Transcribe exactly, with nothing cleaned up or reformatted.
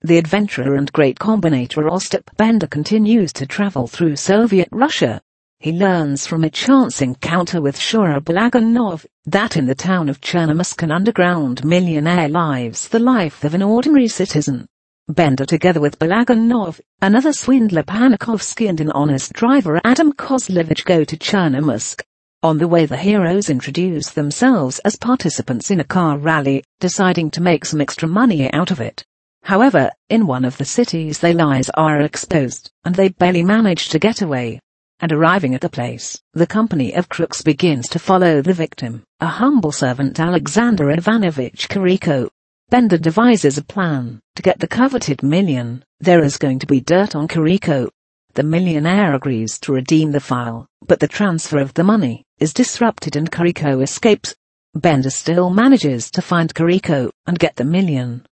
The adventurer and great combinator Ostap Bender continues to travel through Soviet Russia. He learns from a chance encounter with Shura Balaganov that in the town of Chernomorsk an underground millionaire lives the life of an ordinary citizen. Bender, together with Balaganov, another swindler Panikovsky and an honest driver Adam Kozlovich, go to Chernomorsk. On the way, the heroes introduce themselves as participants in a car rally, deciding to make some extra money out of it. However, in one of the cities their lies are exposed, and they barely manage to get away. And arriving at the place, the company of crooks begins to follow the victim, a humble servant Alexander Ivanovich Kiriko. Bender devises a plan to get the coveted million. There is going to be dirt on Kiriko. The millionaire agrees to redeem the file, but the transfer of the money is disrupted and Kiriko escapes. Bender still manages to find Kiriko and get the million,